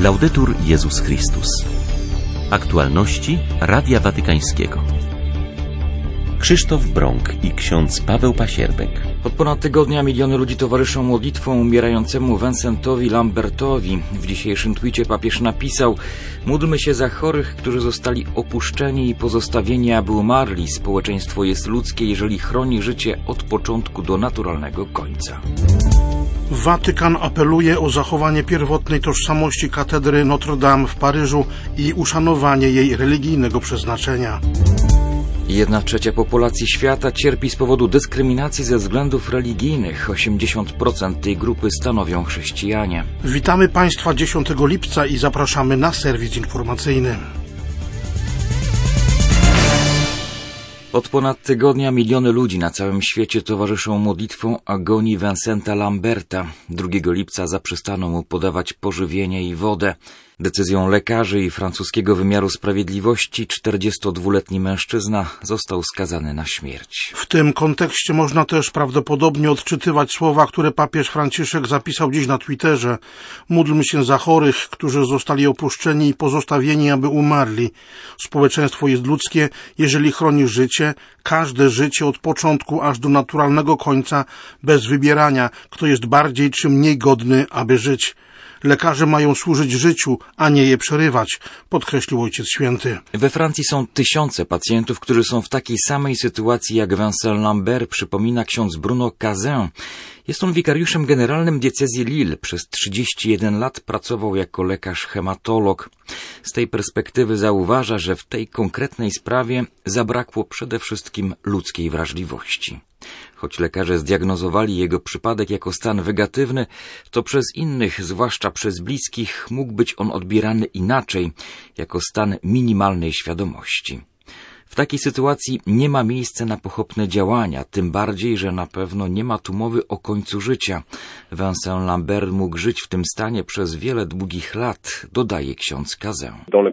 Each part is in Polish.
Laudetur Jezus Chrystus. Aktualności Radia Watykańskiego. Krzysztof Brąk i ksiądz Paweł Pasierbek. Od ponad tygodnia miliony ludzi towarzyszą modlitwą umierającemu Vincentowi Lambertowi. W dzisiejszym twicie papież napisał: módlmy się za chorych, którzy zostali opuszczeni i pozostawieni, aby umarli. Społeczeństwo jest ludzkie, jeżeli chroni życie od początku do naturalnego końca. Watykan apeluje o zachowanie pierwotnej tożsamości katedry Notre Dame w Paryżu i uszanowanie jej religijnego przeznaczenia. 1/3 populacji świata cierpi z powodu dyskryminacji ze względów religijnych. 80% tej grupy stanowią chrześcijanie. Witamy Państwa 10 lipca i zapraszamy na serwis informacyjny. Od ponad tygodnia miliony ludzi na całym świecie towarzyszą modlitwą agonii Vincenta Lamberta. 2 lipca zaprzestano mu podawać pożywienie i wodę. Decyzją lekarzy i francuskiego wymiaru sprawiedliwości 42-letni mężczyzna został skazany na śmierć. W tym kontekście można też prawdopodobnie odczytywać słowa, które papież Franciszek zapisał dziś na Twitterze. Módlmy się za chorych, którzy zostali opuszczeni i pozostawieni, aby umarli. Społeczeństwo jest ludzkie, jeżeli chroni życie, każde życie od początku aż do naturalnego końca, bez wybierania, kto jest bardziej czy mniej godny, aby żyć. Lekarze mają służyć życiu, a nie je przerywać, podkreślił Ojciec Święty. We Francji są tysiące pacjentów, którzy są w takiej samej sytuacji jak Vincent Lambert, przypomina ksiądz Bruno Cazin. Jest on wikariuszem generalnym diecezji Lille. Przez 31 lat pracował jako lekarz hematolog. Z tej perspektywy zauważa, że w tej konkretnej sprawie zabrakło przede wszystkim ludzkiej wrażliwości. Choć lekarze zdiagnozowali jego przypadek jako stan wegatywny, to przez innych, zwłaszcza przez bliskich, mógł być on odbierany inaczej, jako stan minimalnej świadomości. W takiej sytuacji nie ma miejsca na pochopne działania, tym bardziej, że na pewno nie ma tu mowy o końcu życia. Vincent Lambert mógł żyć w tym stanie przez wiele długich lat, dodaje ksiądz Cazin.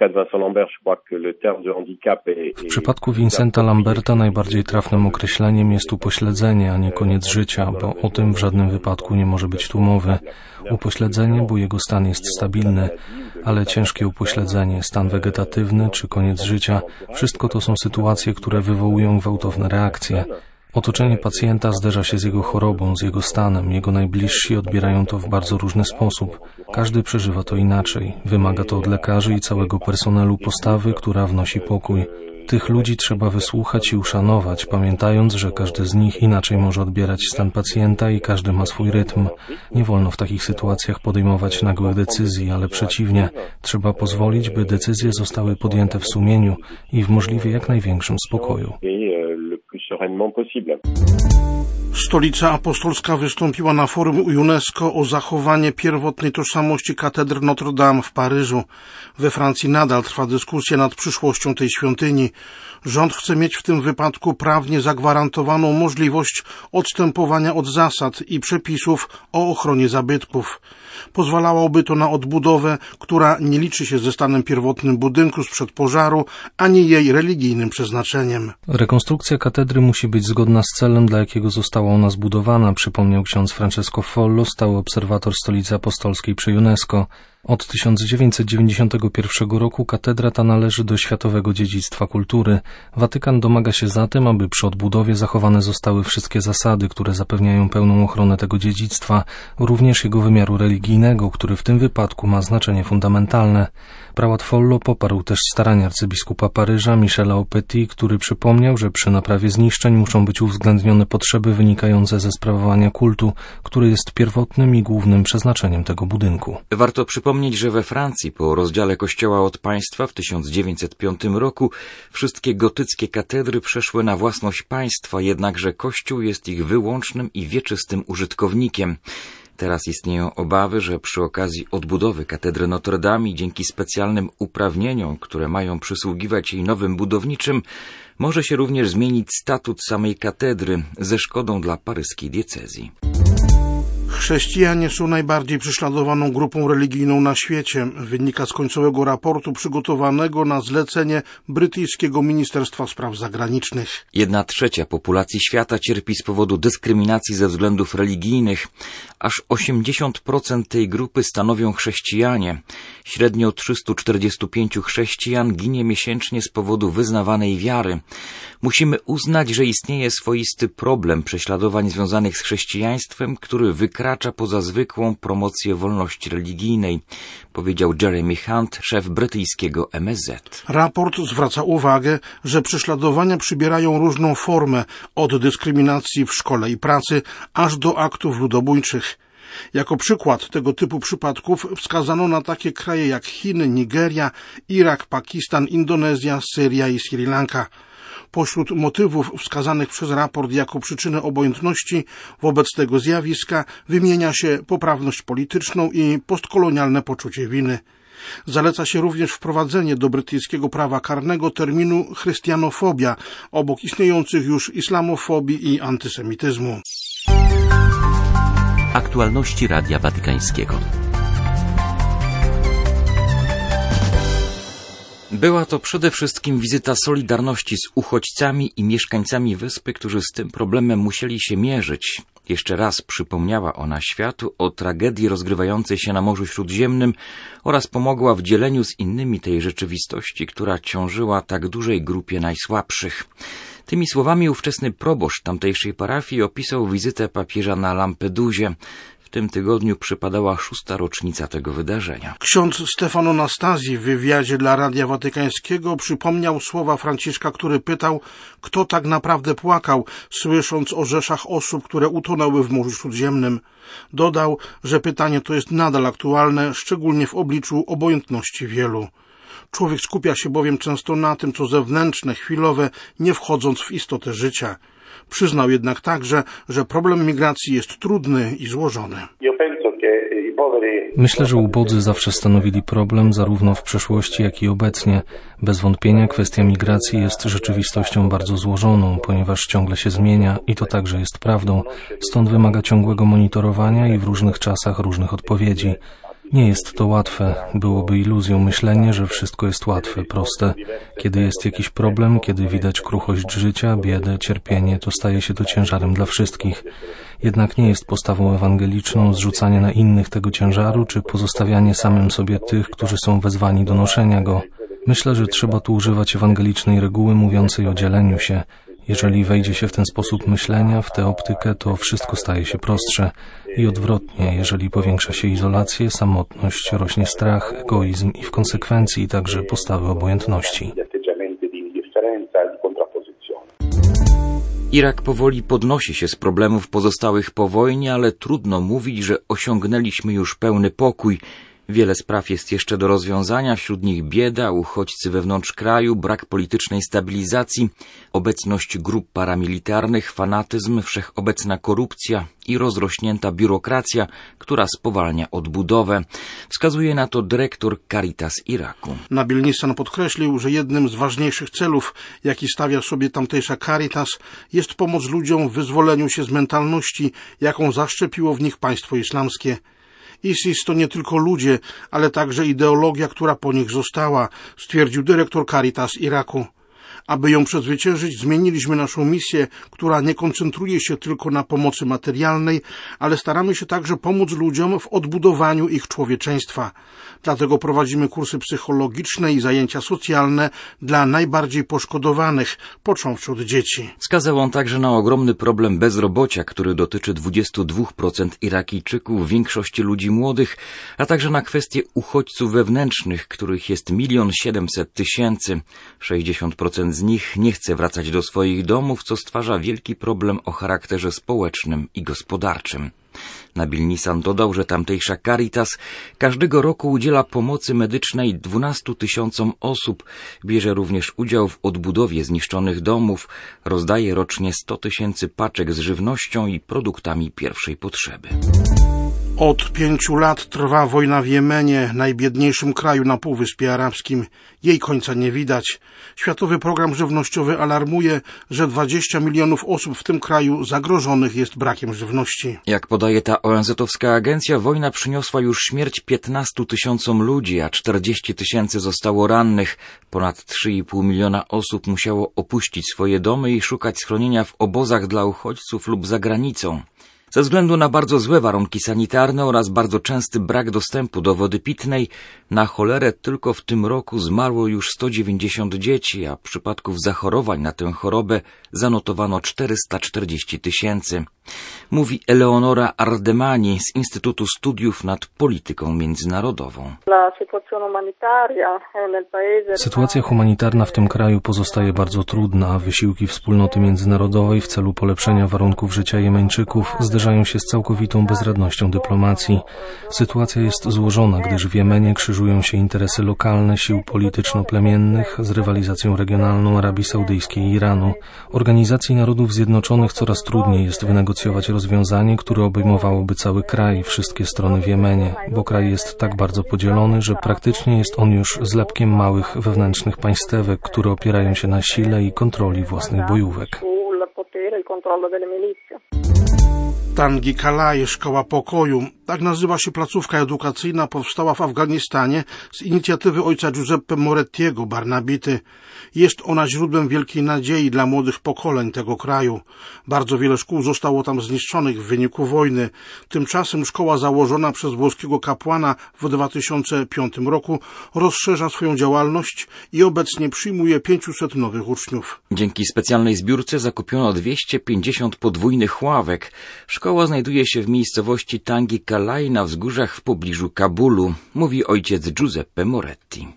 W przypadku Vincenta Lamberta najbardziej trafnym określeniem jest upośledzenie, a nie koniec życia, bo o tym w żadnym wypadku nie może być tu mowy. Upośledzenie, bo jego stan jest stabilny, ale ciężkie upośledzenie, stan wegetatywny czy koniec życia, wszystko to są sytuacje, które wywołują gwałtowne reakcje. Otoczenie pacjenta zderza się z jego chorobą, z jego stanem, jego najbliżsi odbierają to w bardzo różny sposób. Każdy przeżywa to inaczej. Wymaga to od lekarzy i całego personelu postawy, która wnosi pokój. Tych ludzi trzeba wysłuchać i uszanować, pamiętając, że każdy z nich inaczej może odbierać stan pacjenta i każdy ma swój rytm. Nie wolno w takich sytuacjach podejmować nagłych decyzji, ale przeciwnie, trzeba pozwolić, by decyzje zostały podjęte w sumieniu i w możliwie jak największym spokoju. Stolica Apostolska wystąpiła na forum UNESCO o zachowanie pierwotnej tożsamości katedry Notre Dame w Paryżu. We Francji nadal trwa dyskusja nad przyszłością tej świątyni. Rząd chce mieć w tym wypadku prawnie zagwarantowaną możliwość odstępowania od zasad i przepisów o ochronie zabytków. Pozwalałoby to na odbudowę, która nie liczy się ze stanem pierwotnym budynku sprzed pożaru, ani jej religijnym przeznaczeniem. Rekonstrukcja katedry musi być zgodna z celem, dla jakiego została ona zbudowana, przypomniał ksiądz Francesco Follo, stały obserwator Stolicy Apostolskiej przy UNESCO. Od 1991 roku katedra ta należy do Światowego Dziedzictwa Kultury. Watykan domaga się zatem, aby przy odbudowie zachowane zostały wszystkie zasady, które zapewniają pełną ochronę tego dziedzictwa, również jego wymiaru religijnego, który w tym wypadku ma znaczenie fundamentalne. Prałat Follo poparł też starania arcybiskupa Paryża Michela Aupetit, który przypomniał, że przy naprawie zniszczeń muszą być uwzględnione potrzeby wynikające ze sprawowania kultu, który jest pierwotnym i głównym przeznaczeniem tego budynku. Warto przypomnieć, że we Francji po rozdziale Kościoła od państwa w 1905 roku wszystkie gotyckie katedry przeszły na własność państwa, jednakże Kościół jest ich wyłącznym i wieczystym użytkownikiem. Teraz istnieją obawy, że przy okazji odbudowy katedry Notre Dame i dzięki specjalnym uprawnieniom, które mają przysługiwać jej nowym budowniczym, może się również zmienić statut samej katedry ze szkodą dla paryskiej diecezji. Chrześcijanie są najbardziej prześladowaną grupą religijną na świecie, wynika z końcowego raportu przygotowanego na zlecenie brytyjskiego Ministerstwa Spraw Zagranicznych. 1/3 populacji świata cierpi z powodu dyskryminacji ze względów religijnych. Aż 80% tej grupy stanowią chrześcijanie. Średnio 345 chrześcijan ginie miesięcznie z powodu wyznawanej wiary. Musimy uznać, że istnieje swoisty problem prześladowań związanych z chrześcijaństwem, który wykracza poza zwykłą promocję wolności religijnej, powiedział Jeremy Hunt, szef brytyjskiego MSZ. Raport zwraca uwagę, że prześladowania przybierają różną formę, od dyskryminacji w szkole i pracy, aż do aktów ludobójczych. Jako przykład tego typu przypadków wskazano na takie kraje jak Chiny, Nigeria, Irak, Pakistan, Indonezja, Syria i Sri Lanka. Pośród motywów wskazanych przez raport jako przyczyny obojętności wobec tego zjawiska wymienia się poprawność polityczną i postkolonialne poczucie winy. Zaleca się również wprowadzenie do brytyjskiego prawa karnego terminu chrystianofobia, obok istniejących już islamofobii i antysemityzmu. Aktualności Radia Watykańskiego. Była to przede wszystkim wizyta solidarności z uchodźcami i mieszkańcami wyspy, którzy z tym problemem musieli się mierzyć. Jeszcze raz przypomniała ona światu o tragedii rozgrywającej się na Morzu Śródziemnym oraz pomogła w dzieleniu z innymi tej rzeczywistości, która ciążyła tak dużej grupie najsłabszych. Tymi słowami ówczesny proboszcz tamtejszej parafii opisał wizytę papieża na Lampedusie. W tym tygodniu przypadała 6. rocznica tego wydarzenia. Ksiądz Stefano Nastazji w wywiadzie dla Radia Watykańskiego przypomniał słowa Franciszka, który pytał, kto tak naprawdę płakał, słysząc o rzeszach osób, które utonęły w Morzu Śródziemnym. Dodał, że pytanie to jest nadal aktualne, szczególnie w obliczu obojętności wielu. Człowiek skupia się bowiem często na tym, co zewnętrzne, chwilowe, nie wchodząc w istotę życia. Przyznał jednak także, że problem migracji jest trudny i złożony. Myślę, że ubodzy zawsze stanowili problem zarówno w przeszłości, jak i obecnie. Bez wątpienia kwestia migracji jest rzeczywistością bardzo złożoną, ponieważ ciągle się zmienia i to także jest prawdą. Stąd wymaga ciągłego monitorowania i w różnych czasach różnych odpowiedzi. Nie jest to łatwe. Byłoby iluzją myślenie, że wszystko jest łatwe, proste. Kiedy jest jakiś problem, kiedy widać kruchość życia, biedę, cierpienie, to staje się to ciężarem dla wszystkich. Jednak nie jest postawą ewangeliczną zrzucanie na innych tego ciężaru, czy pozostawianie samym sobie tych, którzy są wezwani do noszenia go. Myślę, że trzeba tu używać ewangelicznej reguły mówiącej o dzieleniu się. Jeżeli wejdzie się w ten sposób myślenia, w tę optykę, to wszystko staje się prostsze. I odwrotnie, jeżeli powiększa się izolację, samotność, rośnie strach, egoizm i w konsekwencji także postawy obojętności. Irak powoli podnosi się z problemów pozostałych po wojnie, ale trudno mówić, że osiągnęliśmy już pełny pokój. Wiele spraw jest jeszcze do rozwiązania, wśród nich bieda, uchodźcy wewnątrz kraju, brak politycznej stabilizacji, obecność grup paramilitarnych, fanatyzm, wszechobecna korupcja i rozrośnięta biurokracja, która spowalnia odbudowę. Wskazuje na to dyrektor Caritas Iraku. Nabil Nissan podkreślił, że jednym z ważniejszych celów, jaki stawia sobie tamtejsza Caritas, jest pomoc ludziom w wyzwoleniu się z mentalności, jaką zaszczepiło w nich państwo islamskie. ISIS to nie tylko ludzie, ale także ideologia, która po nich została, stwierdził dyrektor Caritas Iraku. Aby ją przezwyciężyć, zmieniliśmy naszą misję, która nie koncentruje się tylko na pomocy materialnej, ale staramy się także pomóc ludziom w odbudowaniu ich człowieczeństwa. Dlatego prowadzimy kursy psychologiczne i zajęcia socjalne dla najbardziej poszkodowanych, począwszy od dzieci. Wskazał on także na ogromny problem bezrobocia, który dotyczy 22% Irakijczyków, większości ludzi młodych, a także na kwestię uchodźców wewnętrznych, których jest 1 700 000. 60% z nich nie chce wracać do swoich domów, co stwarza wielki problem o charakterze społecznym i gospodarczym. Nabil Nissan dodał, że tamtejsza Caritas każdego roku udziela pomocy medycznej 12 000 osób, bierze również udział w odbudowie zniszczonych domów, rozdaje rocznie 100 000 paczek z żywnością i produktami pierwszej potrzeby. Od 5 lat trwa wojna w Jemenie, najbiedniejszym kraju na Półwyspie Arabskim. Jej końca nie widać. Światowy Program Żywnościowy alarmuje, że 20 milionów osób w tym kraju zagrożonych jest brakiem żywności. Jak podaje ta ONZ-owska agencja, wojna przyniosła już śmierć 15 tysiącom ludzi, a 40 tysięcy zostało rannych. Ponad 3,5 miliona osób musiało opuścić swoje domy i szukać schronienia w obozach dla uchodźców lub za granicą. Ze względu na bardzo złe warunki sanitarne oraz bardzo częsty brak dostępu do wody pitnej, na cholerę tylko w tym roku zmarło już 190 dzieci, a przypadków zachorowań na tę chorobę zanotowano 440 tysięcy. Mówi Eleonora Ardemani z Instytutu Studiów nad Polityką Międzynarodową. Sytuacja humanitarna w tym kraju pozostaje bardzo trudna, a wysiłki wspólnoty międzynarodowej w celu polepszenia warunków życia Jemeńczyków zderzają się z całkowitą bezradnością dyplomacji. Sytuacja jest złożona, gdyż w Jemenie krzyżują się interesy lokalne sił polityczno-plemiennych z rywalizacją regionalną Arabii Saudyjskiej i Iranu. Organizacji Narodów Zjednoczonych coraz trudniej jest wynegocjować rozwiązanie, które obejmowałoby cały kraj, wszystkie strony w Jemenie, bo kraj jest tak bardzo podzielony, że praktycznie jest on już zlepkiem małych wewnętrznych państewek, które opierają się na sile i kontroli własnych bojówek. Tangi Kalai, Szkoła Pokoju. Tak nazywa się placówka edukacyjna, powstała w Afganistanie z inicjatywy ojca Giuseppe Morettiego, Barnabity. Jest ona źródłem wielkiej nadziei dla młodych pokoleń tego kraju. Bardzo wiele szkół zostało tam zniszczonych w wyniku wojny. Tymczasem szkoła założona przez włoskiego kapłana w 2005 roku rozszerza swoją działalność i obecnie przyjmuje 500 nowych uczniów. Dzięki specjalnej zbiórce zakupiono 250 podwójnych ławek. Szkoła znajduje się w miejscowości Tangi Kalai na wzgórzach w pobliżu Kabulu, mówi ojciec Giuseppe Moretti.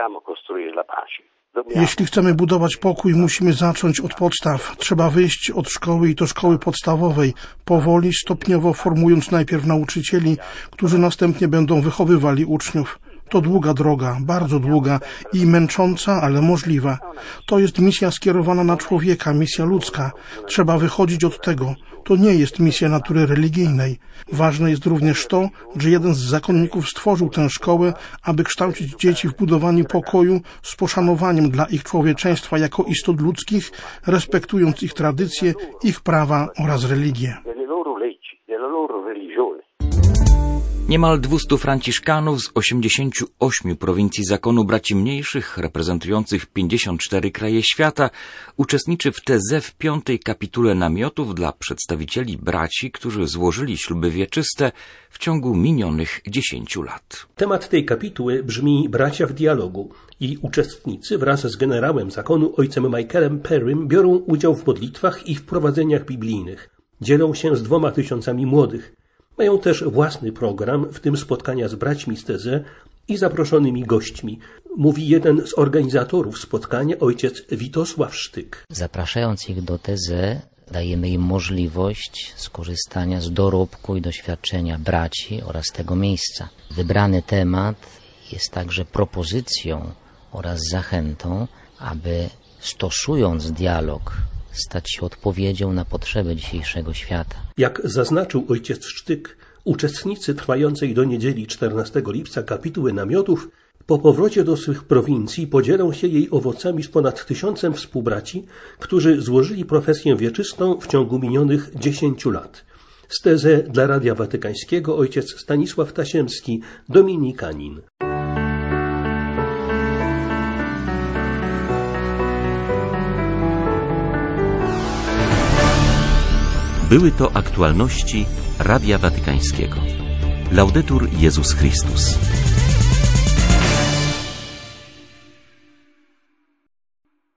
Jeśli chcemy budować pokój, musimy zacząć od podstaw. Trzeba wyjść od szkoły i to szkoły podstawowej, powoli, stopniowo formując najpierw nauczycieli, którzy następnie będą wychowywali uczniów. To długa droga, bardzo długa i męcząca, ale możliwa. To jest misja skierowana na człowieka, misja ludzka. Trzeba wychodzić od tego. To nie jest misja natury religijnej. Ważne jest również to, że jeden z zakonników stworzył tę szkołę, aby kształcić dzieci w budowaniu pokoju z poszanowaniem dla ich człowieczeństwa jako istot ludzkich, respektując ich tradycje, ich prawa oraz religię. Niemal 200 franciszkanów z 88 prowincji zakonu braci mniejszych, reprezentujących 54 kraje świata, uczestniczy w teze w 5. kapitule namiotów dla przedstawicieli braci, którzy złożyli śluby wieczyste w ciągu minionych 10 lat. Temat tej kapituły brzmi Bracia w dialogu i uczestnicy wraz z generałem zakonu ojcem Michaelem Perrym biorą udział w modlitwach i wprowadzeniach biblijnych. Dzielą się z 2000 młodych. Mają też własny program, w tym spotkania z braćmi z Teze i zaproszonymi gośćmi, mówi jeden z organizatorów spotkania, ojciec Witosław Sztyk. Zapraszając ich do Teze, dajemy im możliwość skorzystania z dorobku i doświadczenia braci oraz tego miejsca. Wybrany temat jest także propozycją oraz zachętą, aby stosując dialog, stać się odpowiedzią na potrzeby dzisiejszego świata. Jak zaznaczył ojciec Sztyk, uczestnicy trwającej do niedzieli 14 lipca kapituły namiotów po powrocie do swych prowincji podzielą się jej owocami z ponad 1000 współbraci, którzy złożyli profesję wieczystą w ciągu minionych 10 lat. Z Teze dla Radia Watykańskiego ojciec Stanisław Tasiemski, dominikanin. Były to aktualności Radia Watykańskiego. Laudetur Jezus Chrystus.